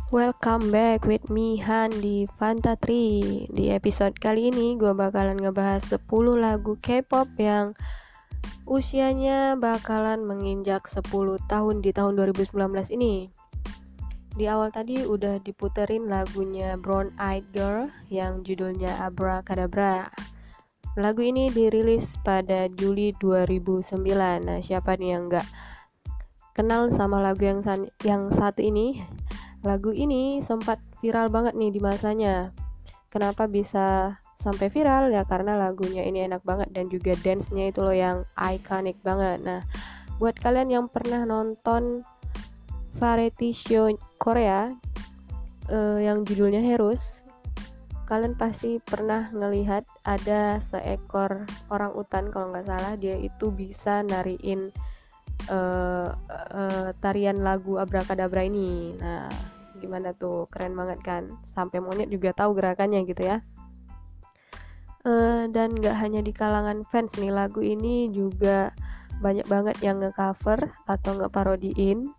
Welcome back with me Han di Fantatri. Di episode kali ini gue bakalan ngebahas 10 lagu K-pop yang usianya bakalan menginjak 10 tahun di tahun 2019 ini. Di awal tadi udah diputerin lagunya Brown Eyed Girl yang judulnya Abracadabra. Lagu ini dirilis pada Juli 2009. Nah, siapa nih yang gak kenal sama lagu yang satu ini? Lagu ini sempat viral banget nih di masanya. Kenapa bisa sampai viral? Ya karena lagunya ini enak banget dan juga dance-nya itu loh yang iconic banget. Nah, buat kalian yang pernah nonton variety show Korea yang judulnya Heroes, kalian pasti pernah ngelihat ada seekor orang utan kalau nggak salah, dia itu bisa nariin tarian lagu Abracadabra ini. Nah, gimana tuh, keren banget kan, sampai monyet juga tahu gerakannya gitu ya. Dan gak hanya di kalangan fans nih, lagu ini juga banyak banget yang nge-cover atau nge-parodiin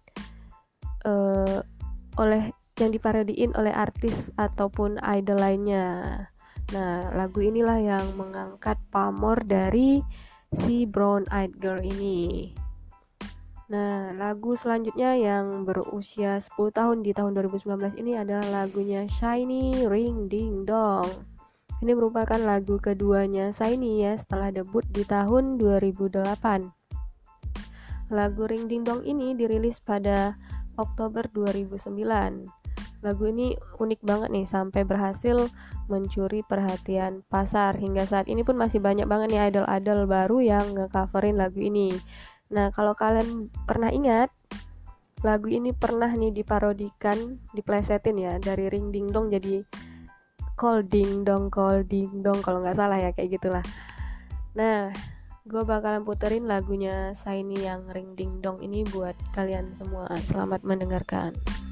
yang diparodiin oleh artis ataupun idol lainnya. Nah, lagu inilah yang mengangkat pamor dari si Brown Eyed Girl ini. Nah, lagu selanjutnya yang berusia 10 tahun di tahun 2019 ini adalah lagunya SHINee Ring Ding Dong. Ini merupakan lagu keduanya SHINee ya setelah debut di tahun 2008. Lagu Ring Ding Dong ini dirilis pada Oktober 2009. Lagu ini unik banget nih, sampai berhasil mencuri perhatian pasar. Hingga saat ini pun masih banyak banget nih idol-idol baru yang nge-coverin lagu ini. Nah, kalau kalian pernah ingat, lagu ini pernah nih diparodikan, diplesetin ya, dari Ring Ding Dong jadi Call Ding Dong kalau nggak salah ya, kayak gitulah. Nah, gue bakalan puterin lagunya SHINee yang Ring Ding Dong ini buat kalian semua. Selamat mendengarkan.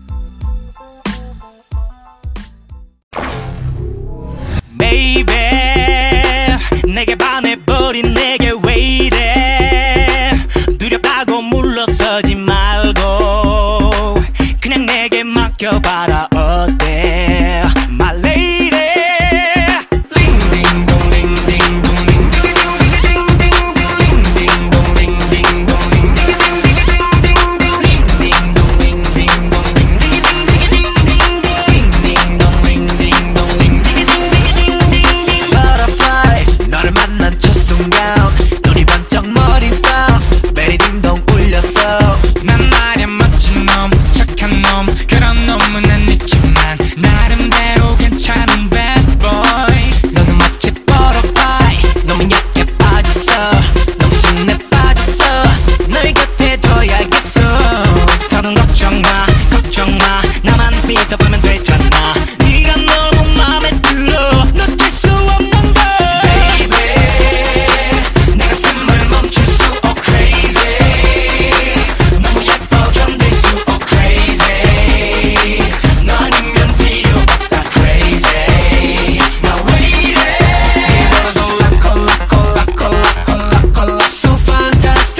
Baby, 내게 반해버린 내게 왜 이래? 두렵다고 물러서지 말고 그냥 내게 맡겨봐라 어때? My lady. 보면 되잖아. 네가 너무 맘에 들어. 놓칠 수 없는 걸. Baby, 내 가슴을 멈출 수 oh crazy. 너무 예뻐 견딜 수 oh crazy. 너 아니면 필요 없다 crazy. Now wait it. 콜라 so fantastic.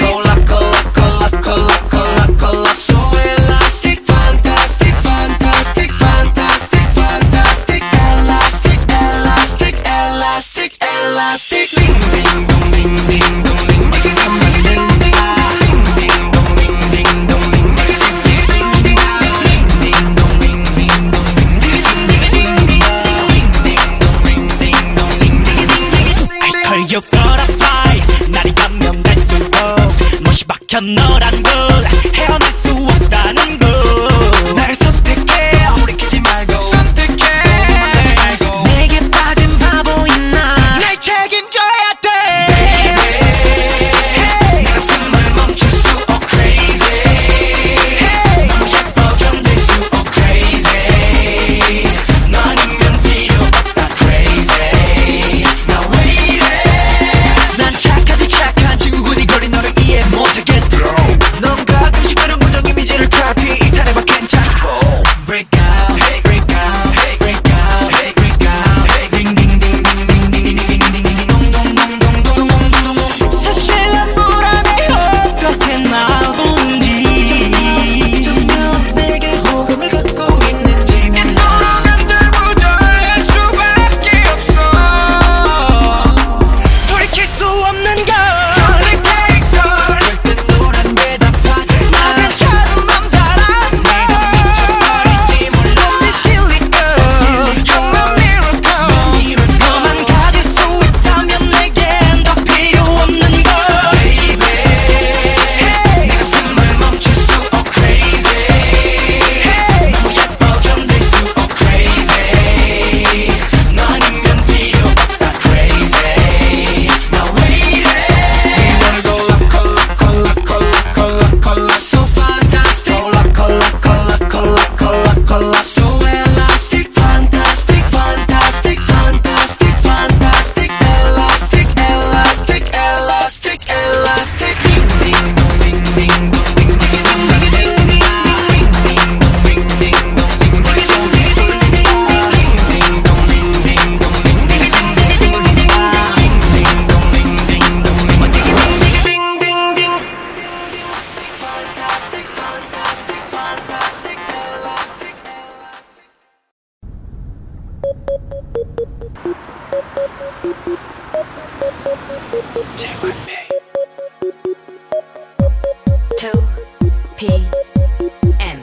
콜라 so elastic. Fantastic. Elastic, ding ding dong ding ding dong ding. 마지막 만든다. Ding ding dong ding ding dong ding. ding ding dong ding ding dong ding. ding ding dong ding ding. I call you butterfly. 날이 가면 갈수록 못이 박혀 너란 걸 헤어날 수 없다는 걸. 나를 선택해 돌이키지 말고 선택해. 내게 빠진 바보인 나 책임져야 돼. Baby, hey. 내 가슴을 멈출 수 oh crazy. Hey. 너무 예뻐 견딜 수 oh crazy. 너 아니면 필요 없다 crazy. Now wait it. 난 착한 친구니 거리 너를 이해 못하겠어. JYP 2PM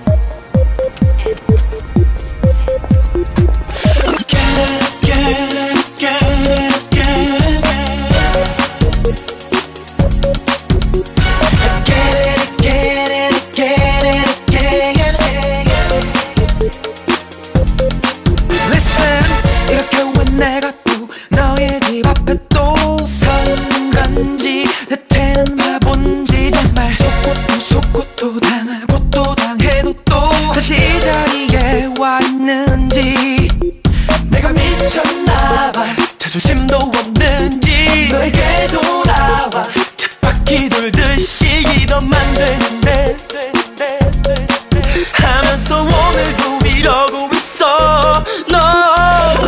Listen, 이렇게 왜 내가 또 너의 집 앞에 또 선 건지 대체는 바본지 정말 속고 또 당하고 또 당해도 또 다시 이 자리에 와 있는지 내가 미쳤나봐 자존심도 없는지 너에게 돌아와 쳇바퀴 돌듯이 이러면 안 되는데 하면서 오늘도 이러고 있어 너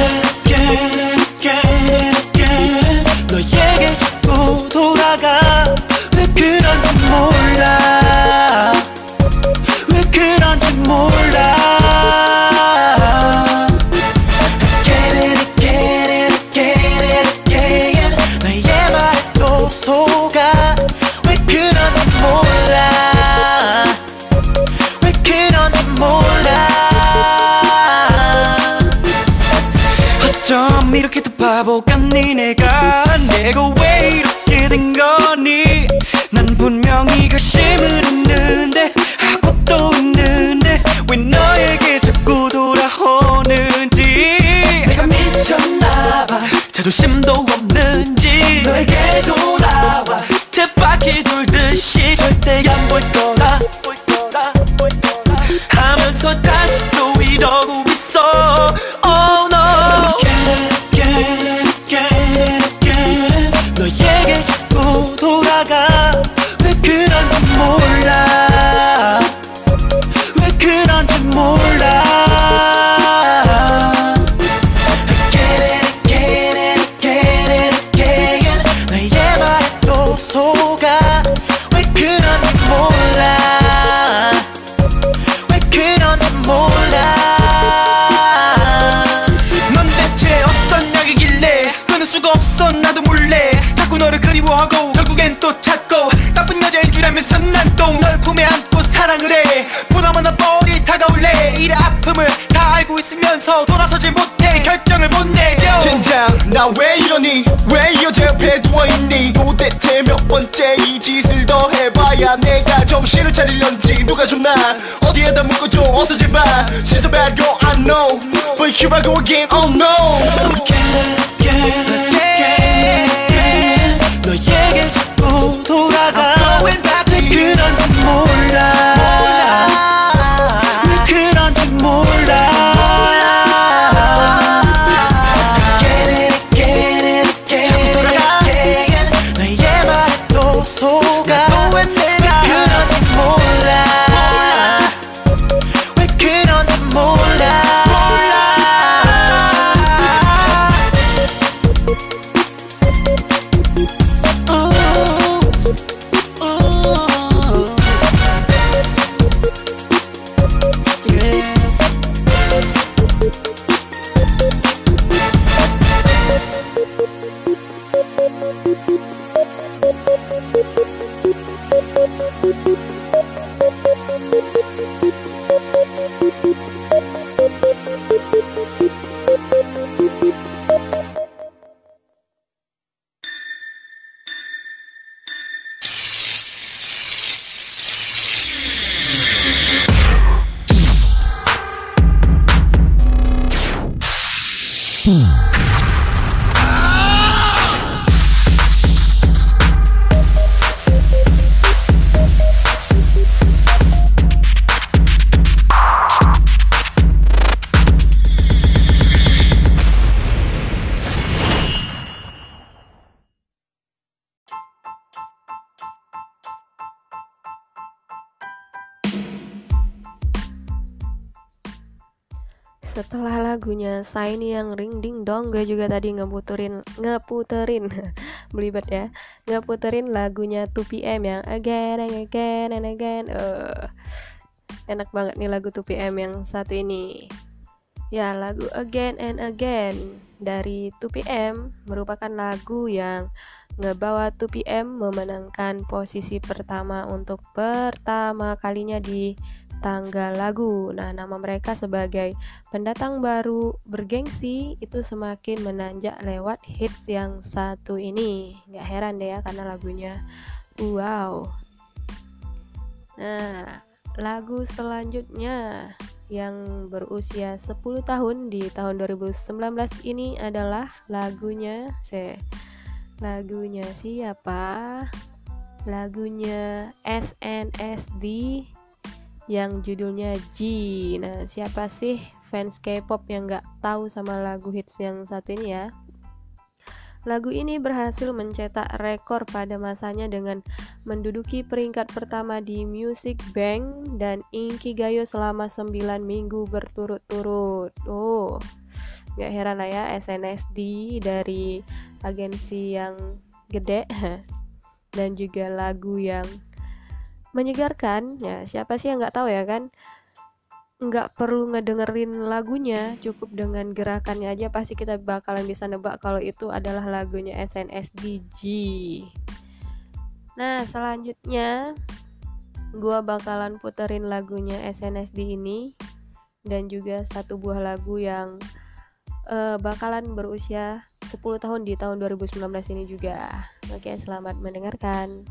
너에게 자꾸 돌아가 왜 그런지 몰라 왜 그런지 몰라 너의 말에 또 속아 왜 그런지 몰라 왜 그런지 몰라 어쩜 이렇게도 바보 같니 내가 왜 이렇게 된 거니 난 분명히 결심을 했는데 하고 또 있는데 왜 너에게 자꾸 돌아오는지 내가 미쳤나봐 자존심도 없는지 너에게 돌아와 쳇바퀴 돌듯이 절대 안 볼 거라 하면서 다시 또 이러고 있어 Oh no 너에게 자꾸 돌아가 왜 그런지 몰라 왜 그런지 몰라 너의 말에 또 속아 왜 그런지 몰라 왜 그런지 몰라 넌 대체 어떤 약이길래 끊을 수가 없어 나도 몰래 자꾸 너를 그리워하고 결국엔 또 찾고 나쁜 여자인 줄 알면서 난 또 널 품에 안고 사랑을 해 보나마나 뻔히 다가올래 이 아픔을 다 알고 있으면서 돌아서지 못해 결정을 못 내려 젠장 나 왜 이러니 왜 이 여자 옆에 누워있니 도대체 몇 번째 이 짓을 더 해봐야 내가 정신을 차리려는지 누가 좀 나 어디에다 묶어줘 어서 제발 She's a bad girl I know But here I go again oh no 너에게 자꾸 돌아가 왜 그런지 몰라 왜 그런지 몰라 자꾸 돌아가 너의 말에 또 속아 왜 그런지 몰라 왜 그런지 몰라 Setelah lagunya Shiny yang Ring Ding Dong, gue juga tadi ngeputerin belibet ya, ngeputerin lagunya 2PM yang Again and Again and Again. Enak banget nih lagu 2PM yang satu ini. Ya, lagu Again and Again dari 2PM merupakan lagu yang ngebawa 2PM memenangkan posisi pertama untuk pertama kalinya di tanggal lagu. Nah, nama mereka sebagai pendatang baru bergengsi itu semakin menanjak lewat hits yang satu ini. Gak heran deh ya, karena lagunya wow. Nah, lagu selanjutnya yang berusia 10 tahun di tahun 2019 ini adalah lagunya siapa? Lagunya SNSD yang judulnya G. Nah, siapa sih fans K-pop yang gak tahu sama lagu hits yang satu ini ya? Lagu ini berhasil mencetak rekor pada masanya dengan menduduki peringkat pertama di Music Bank dan Inkigayo selama 9 minggu berturut-turut. Oh, gak heran lah ya, SNSD dari agensi yang gede dan juga lagu yang menyegarkan. Ya, siapa sih yang gak tahu ya kan? Nggak perlu ngedengerin lagunya, cukup dengan gerakannya aja pasti kita bakalan bisa nebak kalau itu adalah lagunya SNSD G. Nah, selanjutnya gua bakalan puterin lagunya SNSD ini dan juga satu buah lagu yang bakalan berusia 10 tahun di tahun 2019 ini juga. Oke, selamat mendengarkan.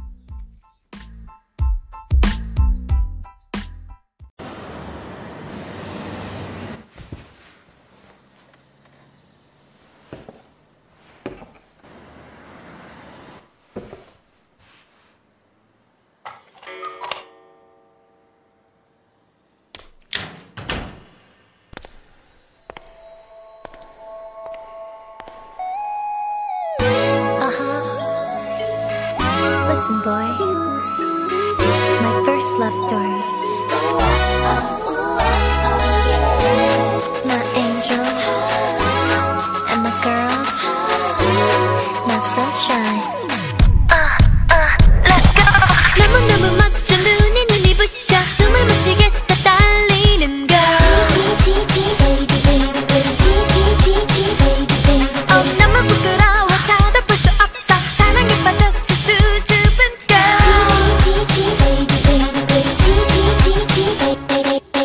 Listen, boy, my first love story. My angel and my girls, my sunshine. Let's go. 너무너무 멋져 눈이 부셔 숨을 못 쉬겠어 달리는 걸. 너무 부끄러워 쳐다볼 수 없어 사랑에 빠졌어 수줍은 girl.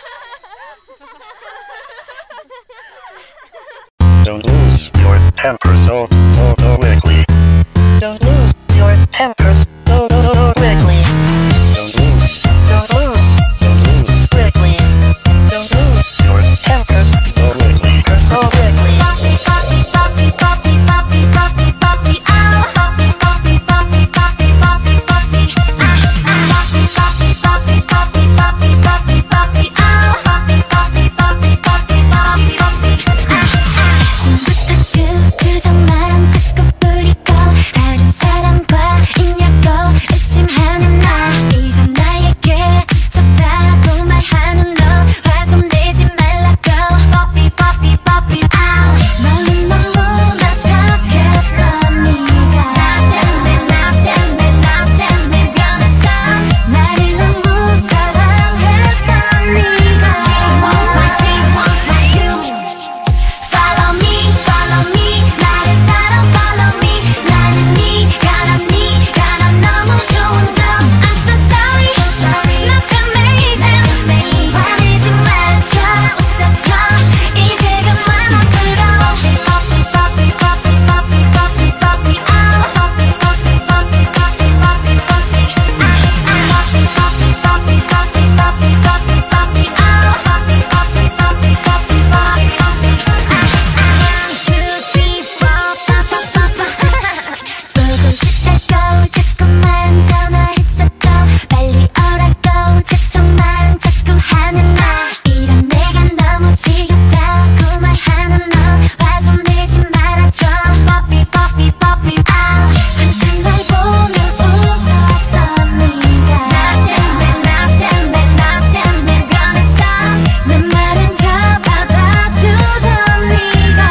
Don't lose your temper so quickly. Don't lose your temper so quickly. Don't lose quickly. Don't lose your temper so quickly. So quickly. 그저만 자꾸 뿌리고 다른 사람과 있냐고 의심하는 나 이제 나에게 지쳤다고 말하는 너 화 좀 내지 말라고 Poppy Poppy Poppy out 너는 너무 나 착했던 네가 나 때문에 변했어 나를 너무 사랑했던 네가 She wants my you Follow me, follow me 나를 따라 follow me 나는 네가 난 너무 좋은 너 I'm so sorry, not amazing 화내지 말아줘 웃어줘 이제 그만 울어 Poppy, poppy, poppy, poppy, poppy, poppy out Poppy, poppy, poppy, poppy, poppy, poppy Poppy, poppy, poppy, poppy, poppy, poppy, poppy out Poppy, poppy, poppy, poppy, poppy, poppy 1, 2, 3, 4 보고 싶다고 자꾸만 전화했었고 빨리 오라고 자청만 자꾸 하는 나 이런 내가 너무 지겹다고 말하는 너 화 좀 내지 말아줘 Poppy Poppy Poppy out 항상 널 보면 웃었던 네가 나 때문에 변했어 내 말은 다 받아주던 네가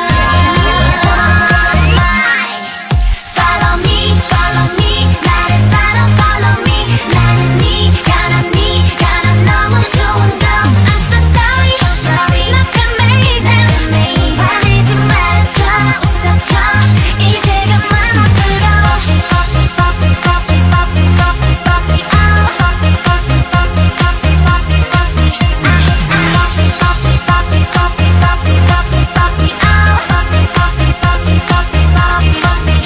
Follow me, follow me 나를 따라 follow me 나는 네가 난 너무 좋은 너 I'm so sorry, not amazing 화내지 말아줘 웃어줘 이제 그만 울어 Poppy, poppy, poppy, poppy, poppy, poppy out Poppy, poppy, poppy, poppy, poppy, poppy Poppy, poppy, poppy, poppy, poppy, poppy, poppy out Poppy, poppy, poppy, poppy, poppy, poppy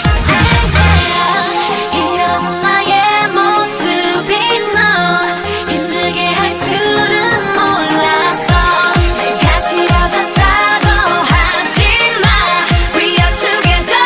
이런 나의 모습이 너 힘들게 할 줄은 몰랐어 내가 싫어졌다고 하지마 We are together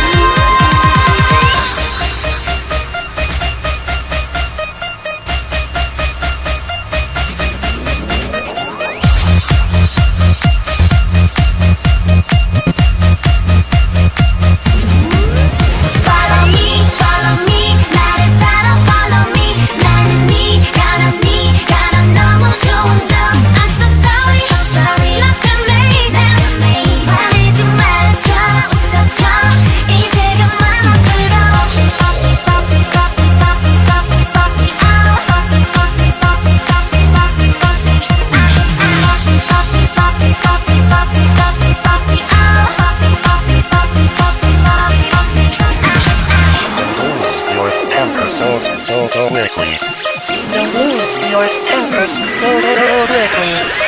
Follow me 나를 따라 follow me 나는 네가 난 너무 좋은 너 I'm so sorry, not amazing 화내지 말아줘 웃어줘 이제 그만 울어 Poppy, poppy, poppy, poppy, poppy, poppy out Poppy, poppy, poppy, poppy, poppy, poppy Poppy, poppy, poppy, poppy, poppy, poppy, poppy out Poppy, poppy, poppy, poppy, poppy, poppy Don't lose your temper so quickly. Don't lose your temper so quickly.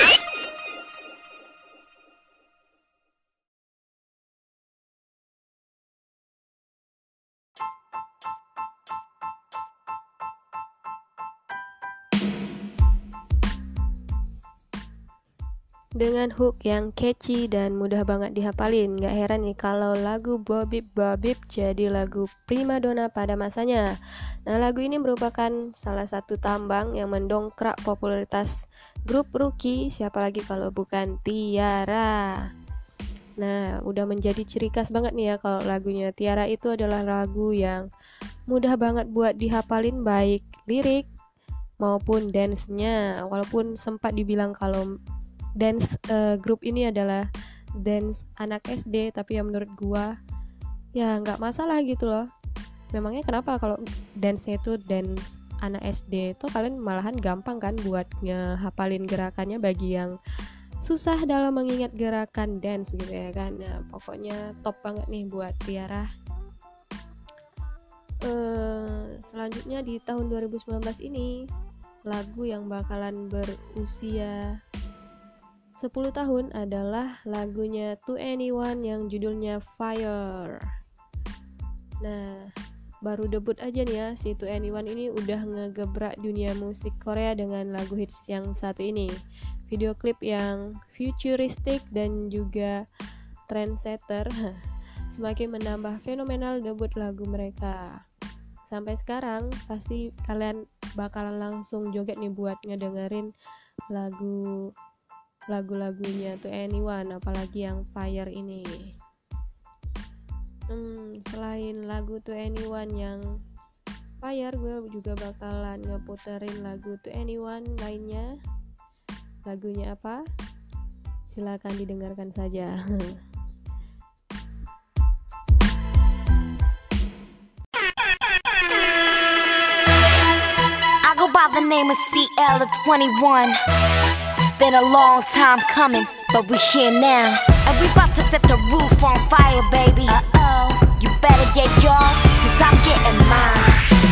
Dengan hook yang catchy dan mudah banget dihafalin, gak heran nih kalau lagu Bobib Babib jadi lagu primadona pada masanya. Nah, lagu ini merupakan salah satu tambang yang mendongkrak popularitas grup Rookie, siapa lagi kalau bukan Tiara. Nah, udah menjadi ciri khas banget nih ya kalau lagunya Tiara itu adalah lagu yang mudah banget buat dihafalin, baik lirik maupun dance-nya. Walaupun sempat dibilang kalau dance grup ini adalah dance anak SD, tapi ya menurut gua ya nggak masalah gitu loh. Memangnya kenapa kalau dance-nya itu dance anak SD itu kalian malahan gampang kan buat ngehafalin gerakannya bagi yang susah dalam mengingat gerakan dance gitu ya kan. Nah, pokoknya top banget nih buat Tiara. Selanjutnya di tahun 2019 ini lagu yang bakalan berusia 10 tahun adalah lagunya To Anyone yang judulnya Fire. Nah, baru debut aja nih ya, si To Anyone ini udah ngegebrak dunia musik Korea dengan lagu hits yang satu ini. Video klip yang futuristik dan juga trendsetter semakin menambah fenomenal debut lagu mereka. Sampai sekarang pasti kalian bakalan langsung joget nih buat ngedengerin lagu-lagunya To Anyone, apalagi yang Fire ini. Selain lagu To Anyone yang Fire, gue juga bakalan ngeputerin lagu To Anyone lainnya. Lagunya apa? Silakan didengarkan saja. I go by the name of CL at 21. It's been a long time coming, but we're here now. And we about to set the roof on fire, baby. Uh-oh. You better get yours, cause I'm getting mine.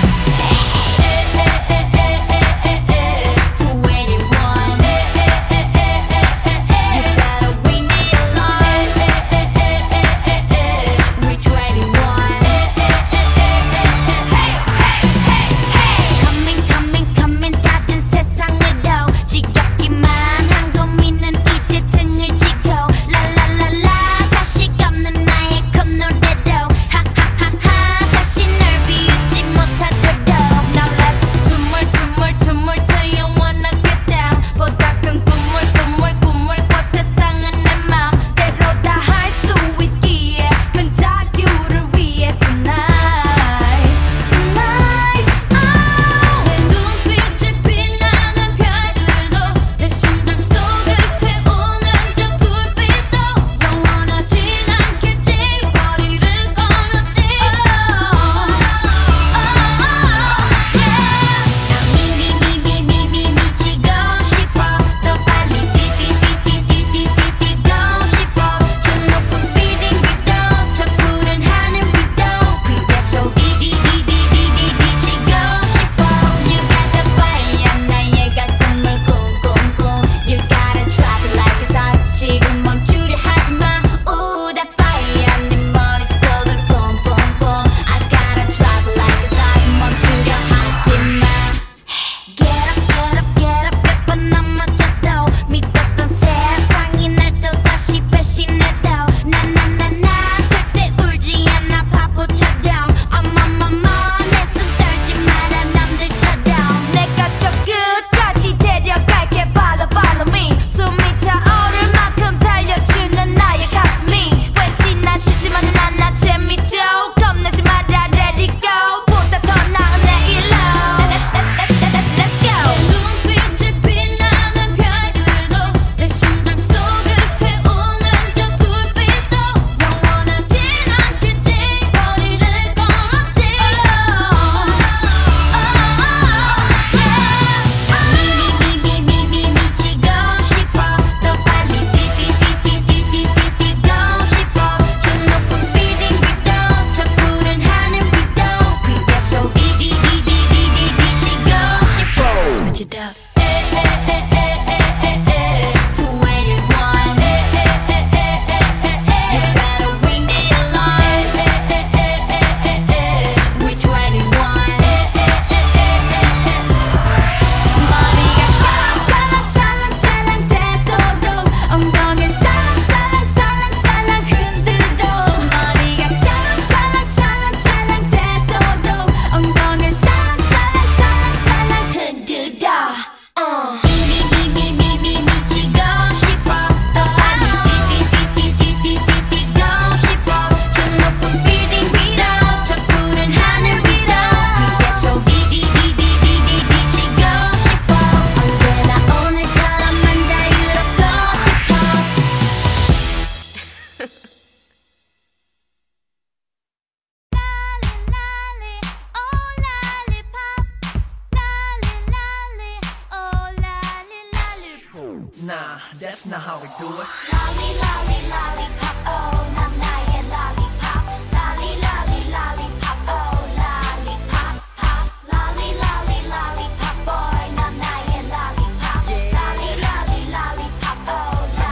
Nah, that's not how we do it. Lolly, lolly, lollipop, oh, 난 나의 lollipop. Lolly, lolly, lollipop, oh, lollipop, pop. Lolly, lolly, lollipop, boy, 난 나의 lollipop. Lolly, lolly, lollipop, oh,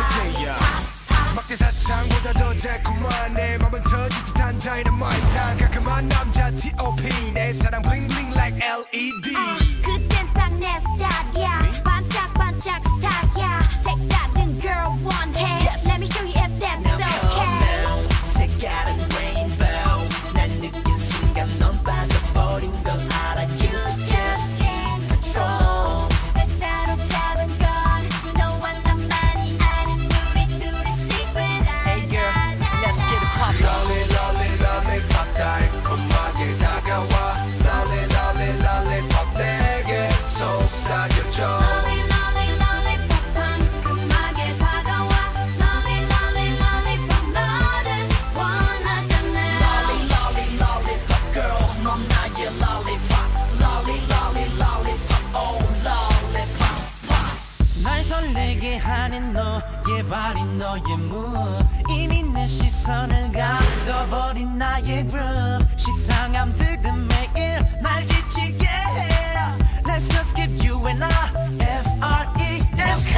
dynamite 난 깔끔한 남자 T.O.P 내 사랑 bling bling like LED 그땐 딱 내 스타일이야 반짝반짝 스타일이야 색다른 girl 원해 Let me show you if that's okay 색깔은 rainbow 날 느낀 순간 넌 빠져버린 걸 알아 You just can't control 날 사로잡은 건 너와 나만이 아는 우리 둘의 secret Hey girl, let's get it poppin' Lolly lolly lollipop 달콤하게 다가와 Lolly lolly lollipop 내게 속삭여줘 Lolly lolly lollipop 상큼하게 다가와 Lolly lolly lollipop 너를 원하잖아 Lolly lolly lollipop girl 넌 나의 lollipop Lolly lolly lollipop oh lollipop 날 설레게 하는 너의 발이 너의 move 이미 내 시선을 가둬버린 나의 groove 식상함들은 매일 날 지치게 해 Let's just give you and I F-R-E-S-K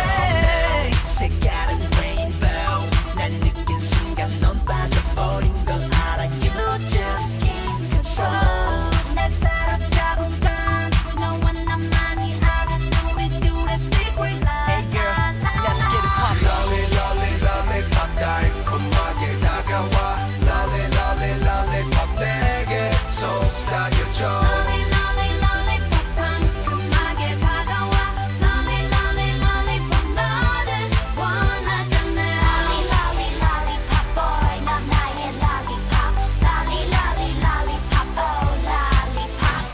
색깔은 rainbow 날 느낀 순간 넌 빠져버린 걸 알아 You just can't control 날 사로잡은 건 너와 나만이 아는 우리 둘의 secret Hey girl, let's get it poppin' Lolly lolly lollipop 달콤하게 다가와 Lolly lolly lollipop 내게 속삭여줘 Lolly lolly lollipop 상큼하게 다가와 Lolly lolly lollipop 너를 원하잖아 Lolly lolly lollipop boy 넌 나의 lollipop Lolly lolly lollipop oh lollipop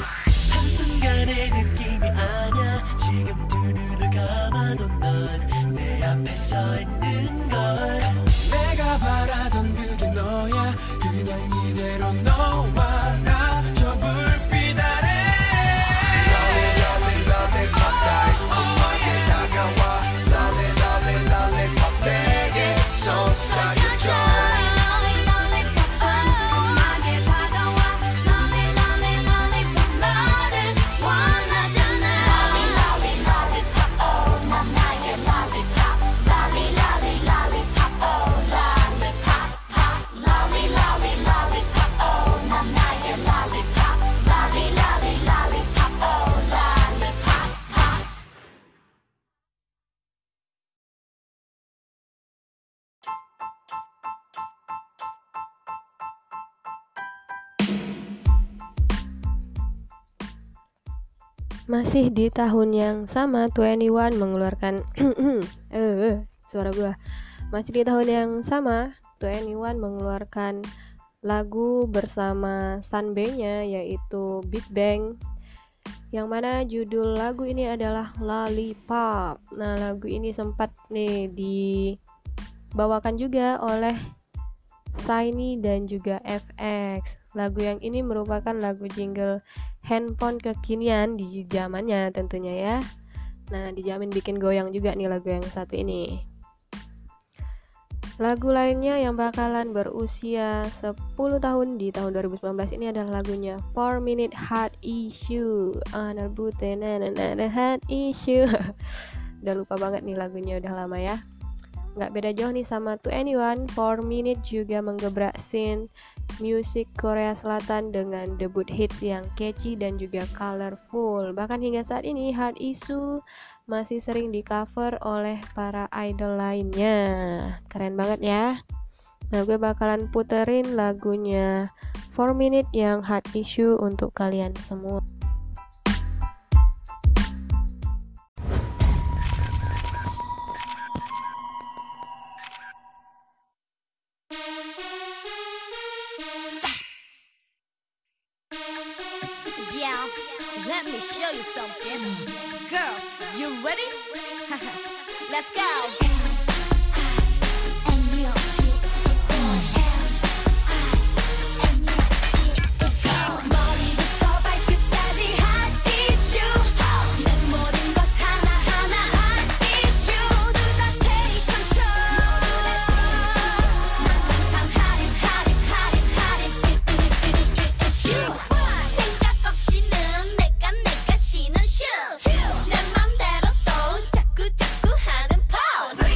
한순간의 느낌이 아냐 지금 두 눈을 감아도 넌 내 앞에 서 있는 걸 내가 바라던 그게 너야 그냥 이대로 너와 나 저 불빛 아래 Lolly lolly lollipop 달콤하게 다가와 Lolly lolly lollipop 내게 속삭여줘 Lolly lollipop 상큼하게 다가와 Lolly lolly lollipop 너를 원하잖아 Lolly lolly lollipop oh 넌 나의 lollipop Lolly lolly lollipop oh lollipop Lolly lolly lollipop oh 넌 나의 lollipop Lolly lolly lollipop oh lollipop Masih di tahun yang sama, 21 mengeluarkan suara gua. Masih di tahun yang sama, 21 mengeluarkan lagu bersama Sunbae-nya yaitu Big Bang. Yang mana judul lagu ini adalah Lollipop. Nah, lagu ini sempat nih dibawakan juga oleh Shiny dan juga FX. Lagu yang ini merupakan lagu jingle handphone kekinian di zamannya tentunya ya. Nah, dijamin bikin goyang juga nih lagu yang satu ini. Lagu lainnya yang bakalan berusia 10 tahun di tahun 2019 ini adalah lagunya 4 Minute Heart Issue. Heart Issue. Udah lupa banget nih lagunya, udah lama ya. Nggak beda jauh nih sama 21, 4 Minute juga menggebrak scene musik Korea Selatan dengan debut hits yang catchy dan juga colorful. Bahkan hingga saat ini Heart Issue masih sering di cover oleh para idol lainnya. Keren banget ya. Nah, gue bakalan puterin lagunya 4 Minute yang Heart Issue untuk kalian semua. Yeah, let me show you something. Girls, you ready? Let's go. 머리부터 발끝까지 hot issue. 내 모든 것 하나하나 hot issue. 모두 다 take control. 난 항상 hot issue. 생각 없이는 내가 신은 shoes. 내 맘대로 또 자꾸 하는 pose.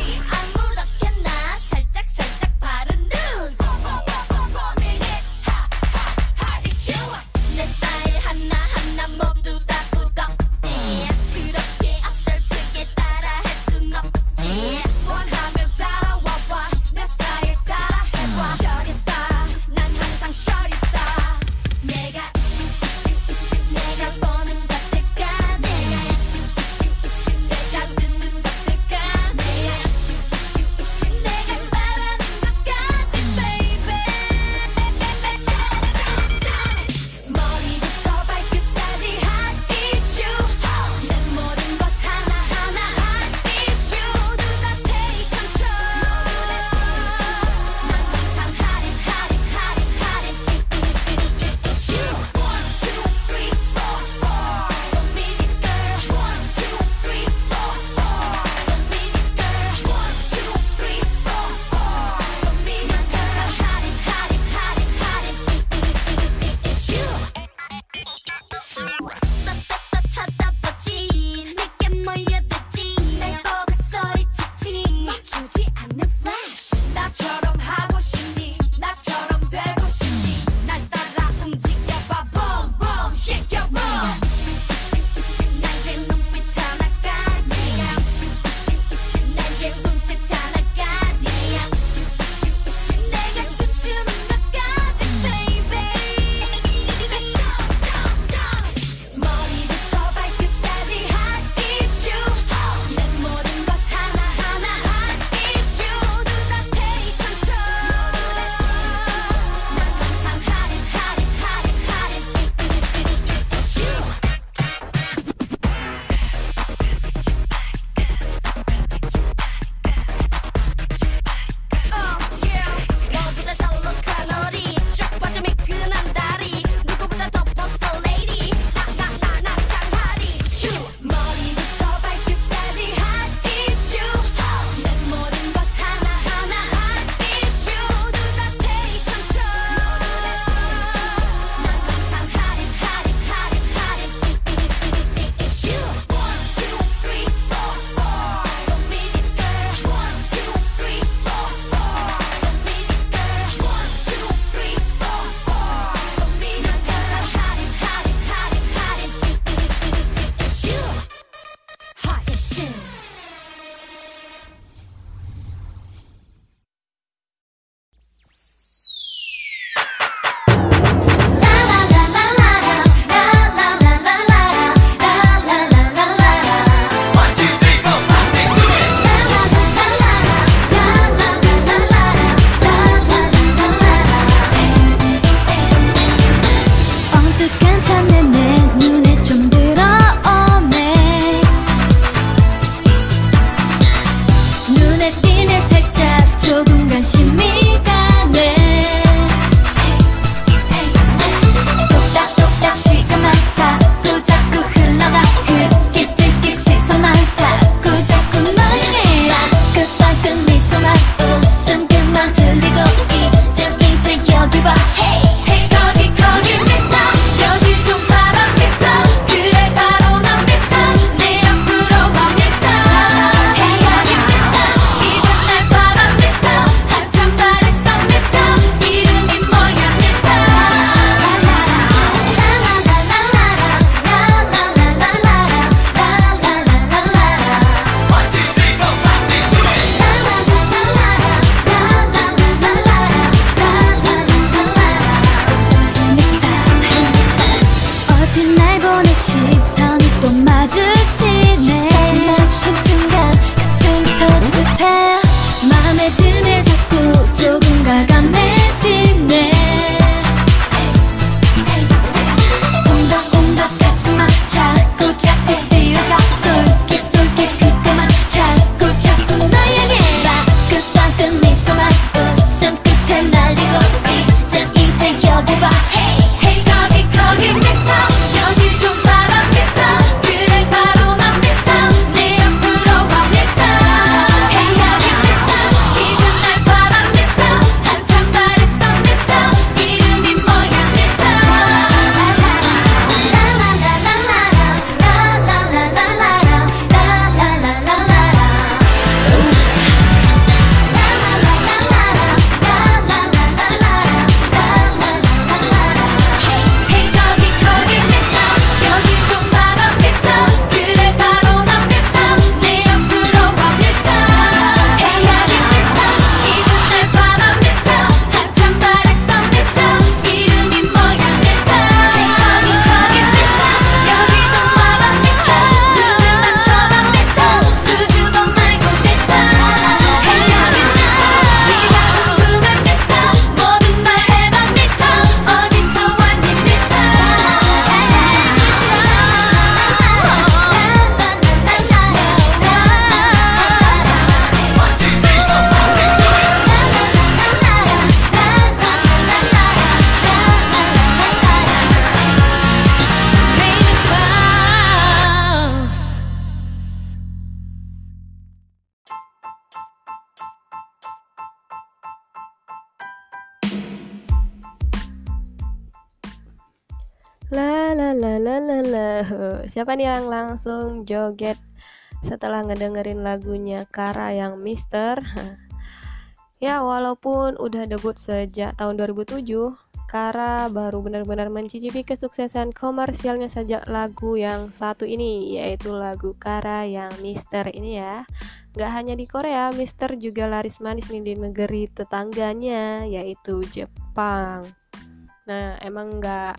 La la la la la la. Siapa nih yang langsung joget setelah ngedengerin lagunya Kara yang Mister? Ya, walaupun udah debut sejak tahun 2007, Kara baru benar-benar mencicipi kesuksesan komersialnya sejak lagu yang satu ini, yaitu lagu Kara yang Mister ini ya. Gak hanya di Korea, Mister juga laris manis nih di negeri tetangganya, yaitu Jepang. Nah, emang gak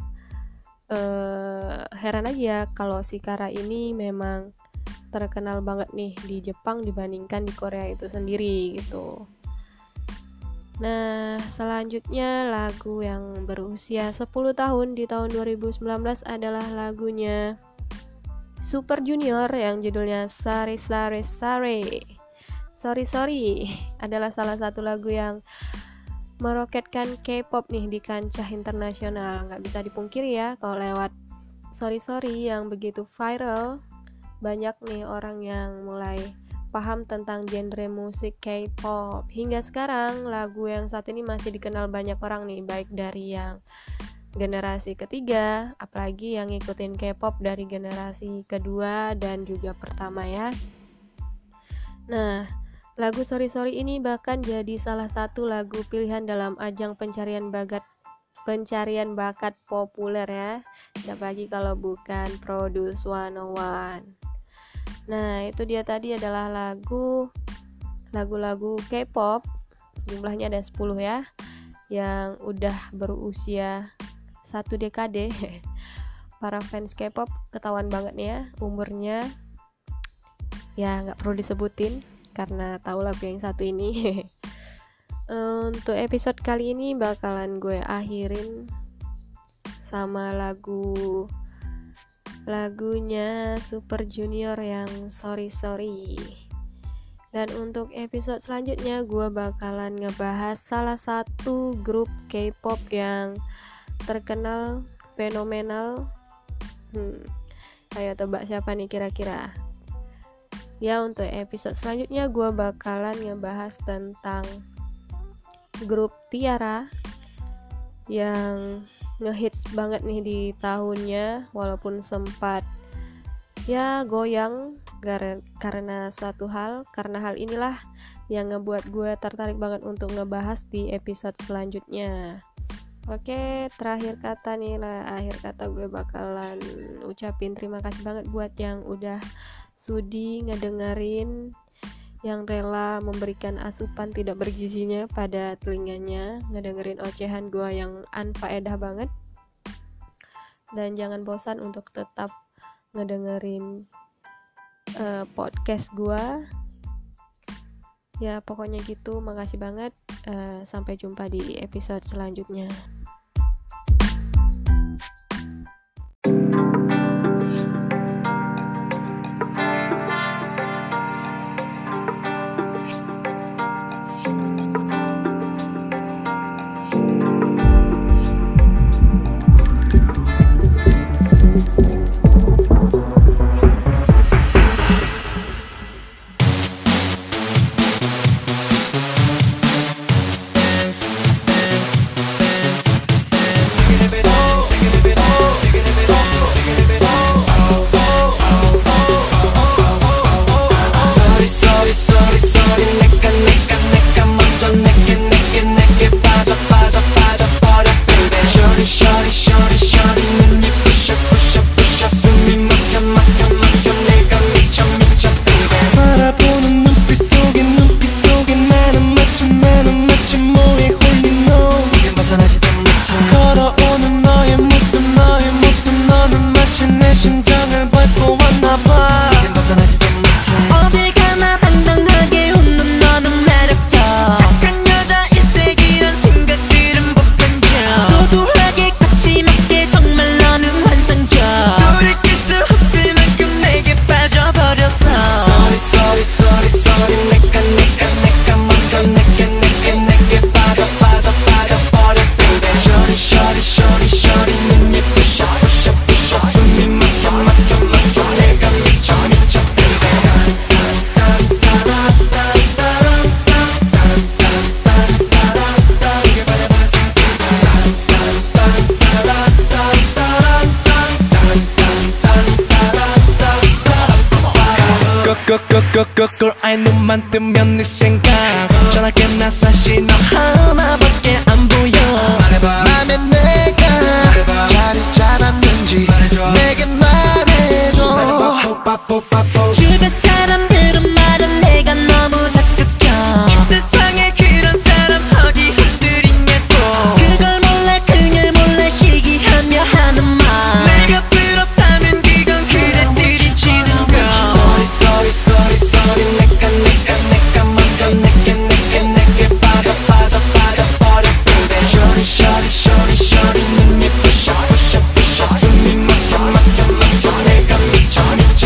heran aja kalau si Kara ini memang terkenal banget nih di Jepang dibandingkan di Korea itu sendiri gitu. Nah, selanjutnya lagu yang berusia 10 tahun di tahun 2019 adalah lagunya Super Junior yang judulnya Sorry Sorry Sorry. Sorry Sorry adalah salah satu lagu yang meroketkan K-pop nih di kancah internasional. Nggak bisa dipungkiri ya, kalau lewat Sorry Sorry yang begitu viral, banyak nih orang yang mulai paham tentang genre musik K-pop. Hingga sekarang lagu yang saat ini masih dikenal banyak orang nih, baik dari yang generasi ketiga, apalagi yang ngikutin K-pop dari generasi kedua dan juga pertama ya. Nah, lagu Sorry Sorry ini bahkan jadi salah satu lagu pilihan dalam ajang pencarian bakat populer ya. Siapa lagi kalau bukan Produce 101. Nah, itu dia tadi adalah lagu-lagu K-pop. Jumlahnya ada 10 ya, yang udah berusia 1 dekade. Para fans K-pop ketahuan banget nih ya umurnya. Ya, nggak perlu disebutin karena tahu lagu yang satu ini. Untuk episode kali ini bakalan gue akhirin sama lagunya Super Junior yang Sorry Sorry. Dan untuk episode selanjutnya gue bakalan ngebahas salah satu grup K-pop yang terkenal, fenomenal. Ayo tebak siapa nih kira-kira. Ya, untuk episode selanjutnya gue bakalan ngebahas tentang grup Tiara yang ngehits banget nih di tahunnya, walaupun sempat ya goyang karena karena hal inilah yang ngebuat gue tertarik banget untuk ngebahas di episode selanjutnya. Oke, terakhir kata nih lah, akhir kata gue bakalan ucapin terima kasih banget buat yang udah sudi ngedengerin, yang rela memberikan asupan tidak bergizinya pada telinganya, ngedengerin ocehan gua yang anfaedah banget. Dan jangan bosan untuk tetap ngedengerin podcast gua. Ya, pokoknya gitu, makasih banget. Sampai jumpa di episode selanjutnya. dance, 거꾸로 아예 눈만 뜨면 네 생각 전화기 나서 신호 하나밖에 안 보여 맘에 내가 자리 잡았는지 내게 말해줘 주변 사람들은 말은 내가 너무 적극적 이 세상에 그런 사람 어디 흔들리냐고 그걸 몰라 그녀 몰라 시기하며 하는 말 내가 부럽다면 그건 그대들이 지는 거 Sorry 내가 먼저 내게 빠져버려 baby Shorty 눈이 부셔 숨이 막혀 내가 미쳐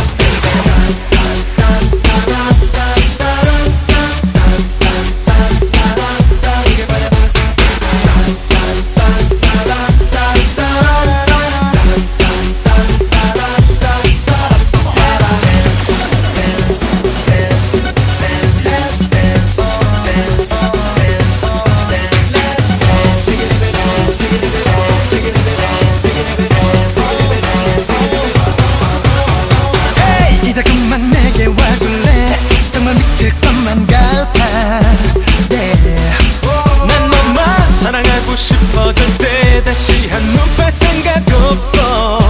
이제 그만 내게 와줄래 정말 미칠 것만 같아 난 너만 사랑하고 싶어질 때 다시 한눈팔 생각 없어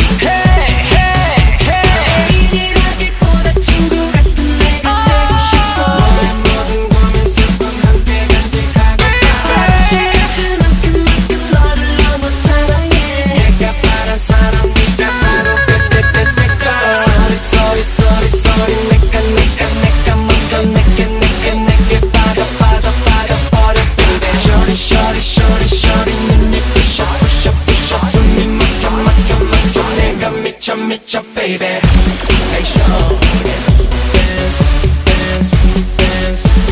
애인이라기보다 친구 같은 내가 되고 싶어 너의 모든 고민 슬픔 함께 간직하고 시간을 만큼 너를 너무 사랑해 내가 바란 사람 네가 바로 Sorry 내가 먼저 내게 빠져버려 baby Shorty 눈이 부셔 숨이 막혀 내가 미쳐 baby Hey show dance